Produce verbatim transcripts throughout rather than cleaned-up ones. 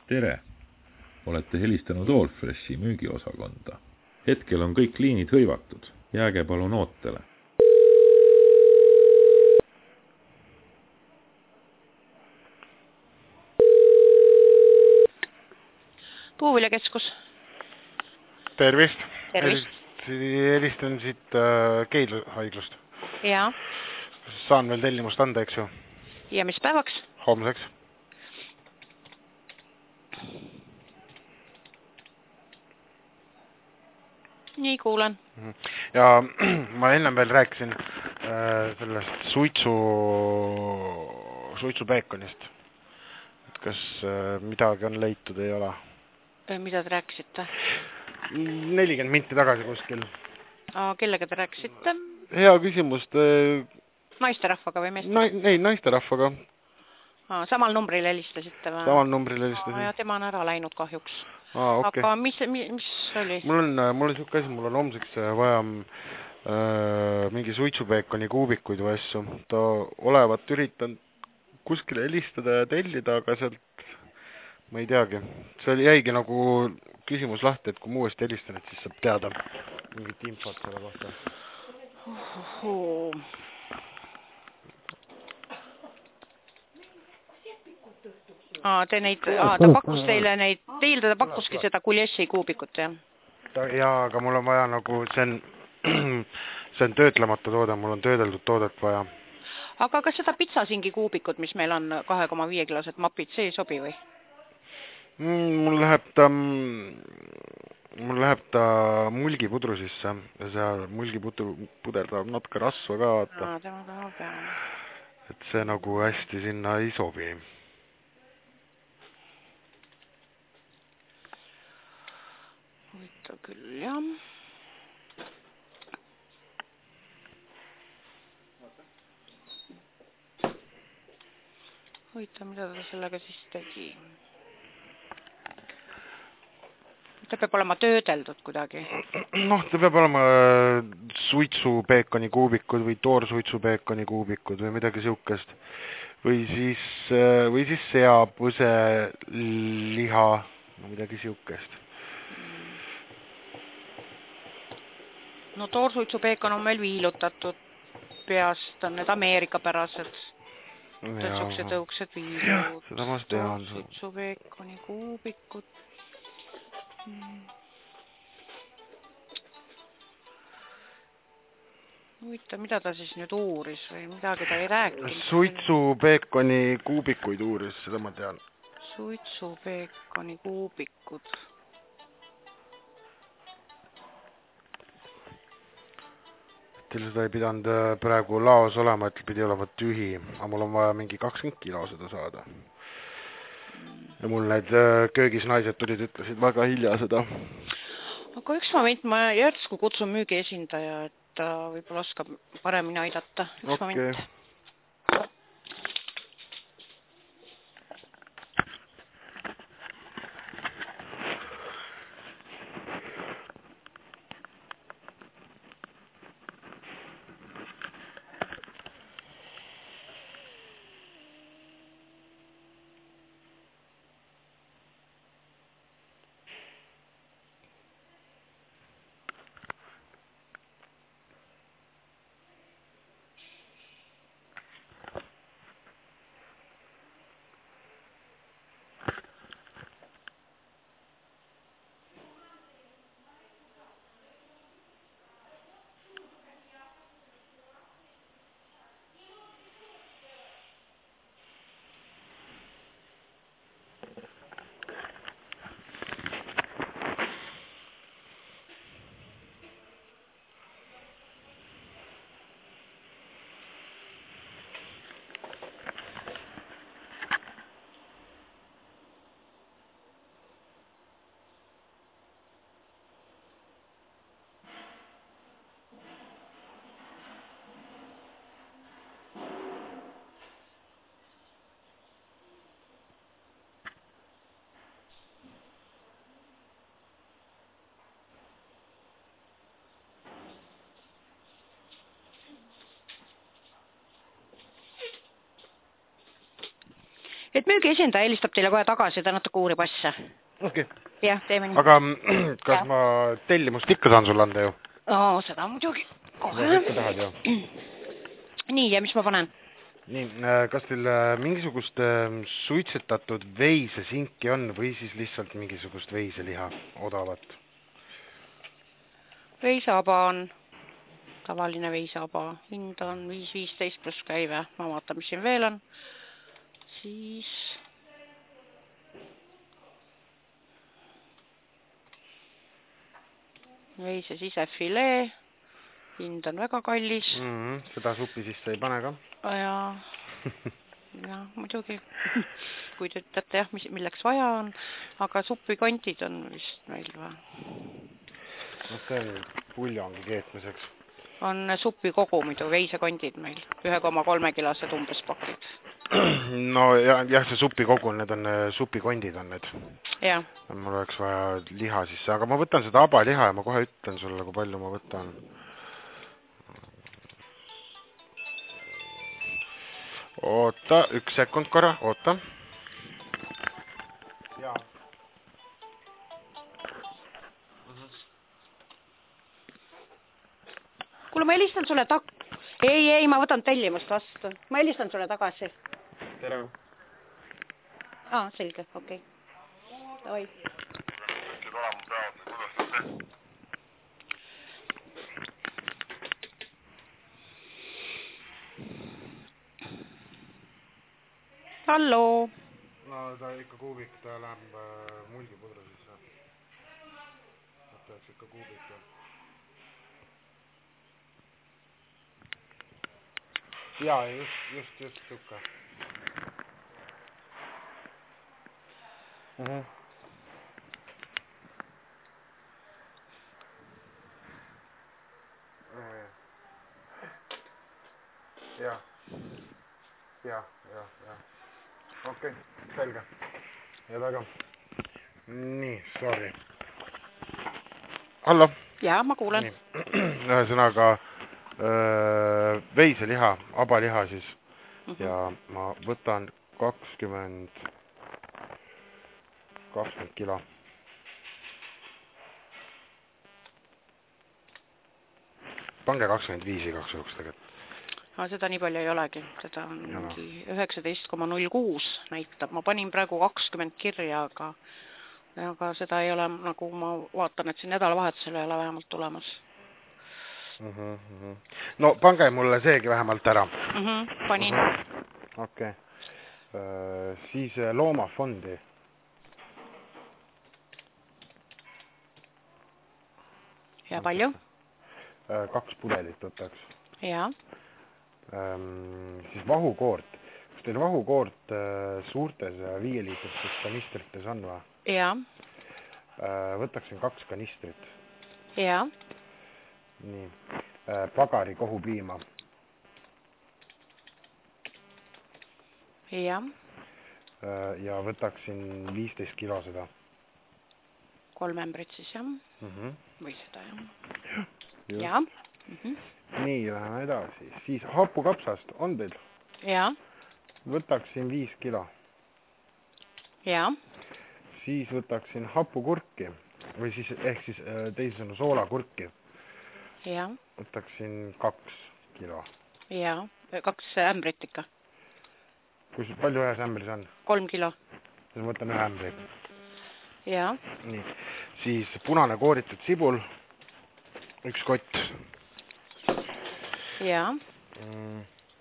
Tere! Olete helistanud Allfreshi müügiosakonda. Hetkel on kõik liinid hõivatud. Jääge palun ootele. Puuviljakeskus. Tervist. Tervist. Helistan siit äh, Keidlu haiglust. Jaa. Saan veel tellimust anda, eks ju? Ja mis päevaks? Homseks. Nii kuulen. Ja ma ennem veel rääkisin äh, sellest suitsu, suitsupeekonist. Kas äh, midagi on leitud, ei ole? Mida te rääkisite? nelikümmend minti tagasi kuskil. Aa, kellega te rääkisite? Hea küsimus. Te... Naisterahvaga või meest? Na ei, naisterahvaga. Aa, samal numbril helistasite või? Samal numbril helistasin. Aa, ja tema on ära läinud kahjuks. Aa, okay. Aga mis, mis oli? Mul on, mul on siuke asi, mul on homseks vaja äh, mingi suitsupeekoni kuubikuid või asju. Ta olevat üritan kuskile helistada ja tellida, aga sealt ma ei teagi. See jäigi nagu küsimus lahti, et kui ma uuesti helistan, et siis saab teada mingit infot selle kohta. Ohohoo. Aa, te neid, aa, ta pakkus teile neid, teil ta pakkuski seda Kuljessi kuubikut, jah? Ta, jaa, aga mul on vaja nagu, see on, see on töötlemata toode, mul on töödeldud toodet vaja. Aga kas seda pitsasingi kuubikut, mis meil on kahe koma viie kilosed mapid, see ei sobi või? Mm, mul läheb ta, mul läheb ta mulgipudru sisse ja see mulgipudru puder tahab natuke rasva ka vaata. Aa, tema tahab jah. Et see nagu hästi sinna ei sobi. Võita küll, jah. Võita, mida ta sellega siis tegi? Ta peab olema töödeldud kuidagi. Noh, ta peab olema suitsupeekoni kuubikud või toorsuitsupeekoni kuubikud või midagi siukest. Või siis, või siis seab, võse, liha, midagi siukest. No toorsuitsupeekon on meil viilutatud peast, on need Ameerika pärased. Tõtsukse tõuksed viilud. Seda ma tean. Suitsupeekoni kuubikud. Huvita, mida ta siis nüüd uuris või midagi ta ei rääkinud? Suitsupeekoni kuubikuid uuris, seda ma tean. Suitsupeekoni kuubikud. Teil seda ei pidanud praegu laos olema, et pidi olema tühi, aga mul on vaja mingi kakskümmend kilo seda saada. Ja mul need köögis naised tulid, ütlesid väga hilja seda. Aga üks moment, ma järsku kutsun müügi esindaja, et ta võib-olla oskab paremini aidata. Üks okay. moment. et müügiesindaja helistab teile kohe tagasi, ta natuke uurib asja. okei okay. Jah, teeme nii. Aga kas ja. ma tellimust ikka saan sulle anda ju? No, seda muidugi. Kohe. Ikka tahad ju? Nii, ja mis ma panen? Nii, kas teil mingisugust suitsetatud veisesinki on või siis lihtsalt mingisugust veiseliha odavat? Veisaba on, tavaline veisaba, hind on viis viisteist pluss käive, ma vaatan, mis siin veel on. Siis veise sisefilee, hind on väga kallis. Mm -hmm, seda supi sisse ei pane ka? Ja, ja muidugi, kui te ütlete jah, mis, milleks vaja on, aga supikontid on vist meil või? No see on puljongi keetmiseks. On supi kogu muidu, veisekondid meil, ühe koma kolme kilased umbes pakid. No jah, jah, see supi kogu, need on supikondid on need. Jah. Mul oleks vaja liha sisse, aga ma võtan seda abaliha ja ma kohe ütlen sulle, kui palju ma võtan. Oota, üks sekund korra, oota. Jaa. Kuule, ma helistan sulle tak-... Ei, ei, ma võtan tellimust vastu. Ma helistan sulle tagasi. Tere. Aa, selge, okei. Oi. Hallo. No ta ikka kuubik, ta läheb mulgipudru sisse. Ta oleks ikka kuubik. Jaa, just, just, just tukka. Mhm. Ja. Ja, ja, ja. Okei, okay, selge. Ja väga. Nii, sorry. Hallo. Jaa, ma kuulen. Ühesõnaga öö, veiseliha, abaliha siis. Mm -hmm. Ja ma võtan kakskümmend, kakskümmend kilo. Pange kakskümmend viis igaks juhuks tegelikult. No, seda nii palju ei olegi, seda on mingi üheksateist koma null kuus näitab. Ma panin praegu kakskümmend kirja, aga, aga seda ei ole, nagu ma vaatan, et siin nädalavahetusel ei ole vähemalt tulemas. Mm -hmm, mm -hmm. No pange mulle seegi vähemalt ära. Mm -hmm, panin. Mm -hmm. Okei. Okay. Siis loomafondi. Ja palju? Kaks pudelit võtaks. Ja. Ähm, siis vahukoort. Kas teil vahukoort äh, suurtes viieliitristes kanistrites on või? Ja. Äh, võtaksin kaks kanistrit. Ja. Nii. Äh, pagari kohupiima. Ja. Äh, ja võtaksin viisteist kilo seda. Kolm ämbrit siis, jah? Mm -hmm. Või seda, jah? Just. Ja. Mm -hmm. Nii, läheme edasi. Siis hapukapsast on teil? Ja. Võtaksin viis kilo. Ja. Siis võtaksin hapukurki või siis ehk siis teisisõnu soolakurki. Ja. Võtaksin kaks kilo. Ja, kaks ämbrit ikka. Kus palju ühes ämbris on? Kolm kilo. Siis ma võtan ühe ämbri. Ja. Nii. Siis punane kooritud sibul. Üks kott. Ja. Mm.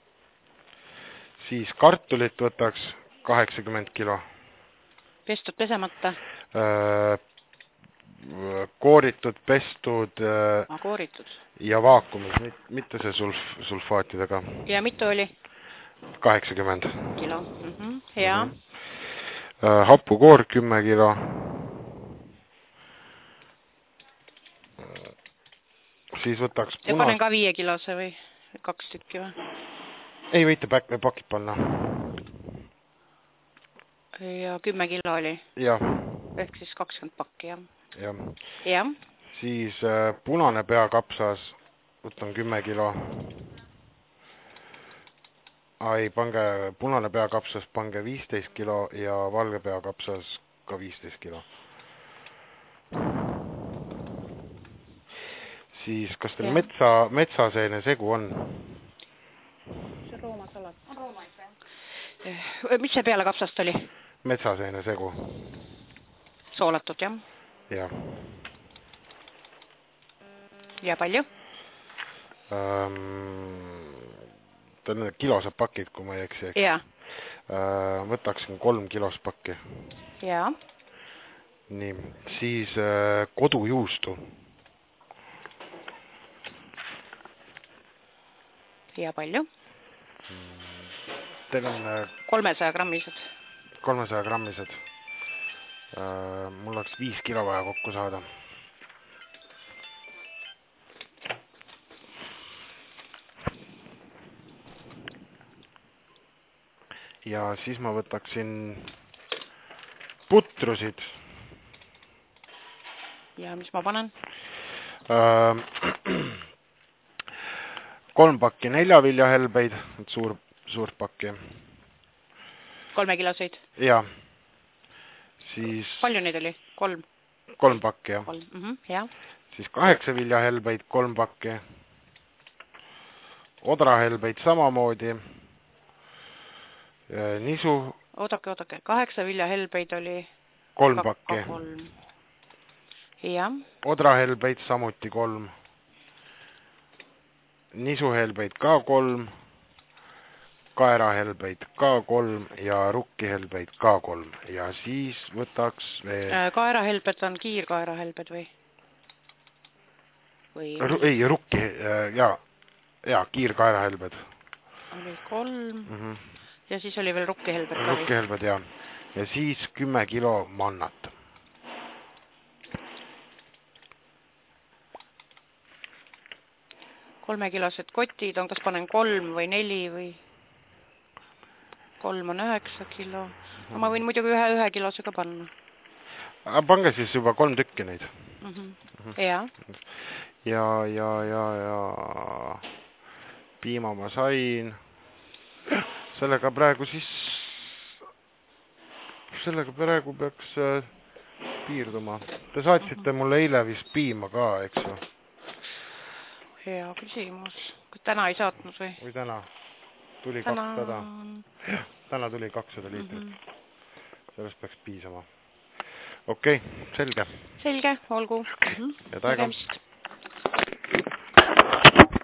Siis kartulit võtaks kaheksakümmend kilo. Pestud, pesemata? Öö, kooritud, pestud A, kooritud. Ja vaakumis, mitte see sulf, sulfaatidega. Ja mitu oli? kaheksakümmend kilo. Mm -hmm. Ja. Mm -hmm. Hapukoor kümme kilo. Siis võtaks ja panen ka viie kilose või kaks tükki või? Ei, võite päk- pakid panna. Ja kümme kilo oli? Ja. Ehk siis kakskümmend pakki, jah? Ja. Ja. Siis äh, punane peakapsas võtan kümme kilo. ai, pange punane peakapsas, pange viisteist kilo ja valge peakapsas ka viisteist kilo. Siis kas teil metsa, metsaseene segu on? See roomasalat. On rooma ikka, jah. Mis see peale kapsast oli? Metsaseene segu. Soolatud, jah? Jah. Ja palju? Ähm, ta on need kilosed pakid, kui ma ei eksi. Jaa. Äh, võtaksin kolm kilos pakki. Jaa. Nii, siis äh, kodujuustu. Ja palju? Teil on kolmesaja grammised. kolmesaja grammised. Mul oleks viis kilo vaja kokku saada. Ja siis ma võtaksin putrusid. Ja mis ma panen? Kolm pakki neljaviljahelbeid, suur, suurt pakki. Kolme kiloseid? Jaa. Siis... Palju neid oli? Kolm? Kolm pakki, jah. Kolm, mhm, jah. Siis kaheksa viljahelbeid, kolm pakki. Odrahelbeid samamoodi. Nisu... Oodake, oodake. Kaheksa viljahelbeid oli... Kolm pakki. Kolm. Jah. Odrahelbeid samuti kolm. Nisuhelbeid ka kolm, kaerahelbeid ka kolm ja rukkihelbeid ka kolm. Ja siis võtaks veel... Kaerahelbed on kiirkaerahelbed või? või... Ru ei, rukki, jaa, ja, kiirkaerahelbed. Oli kolm mm. -hmm. Ja siis oli veel rukkihelbed. Rukkihelbed, jah. Ja siis kümme kilo mannat. Kolmekilosed kotid on, kas panen kolm või neli või kolm on üheksa kilo. No, ma võin muidugi ühe ühe kilose ka panna. Pange siis juba kolm tükki neid. Mm -hmm. Ja. Ja, ja, ja, ja piima ma sain. Sellega praegu siis, sellega praegu peaks piirduma. Te saatsite mulle eile vist piima ka, eks ju? Hea küsimus. Kas täna ei saatnud või? Või täna? Tuli täna... kakssada. Täna tuli kakssada liitrit. Mm -hmm. Sellest peaks piisama. Okei, okay, selge. Selge, olgu. Mm -hmm. Ja taega.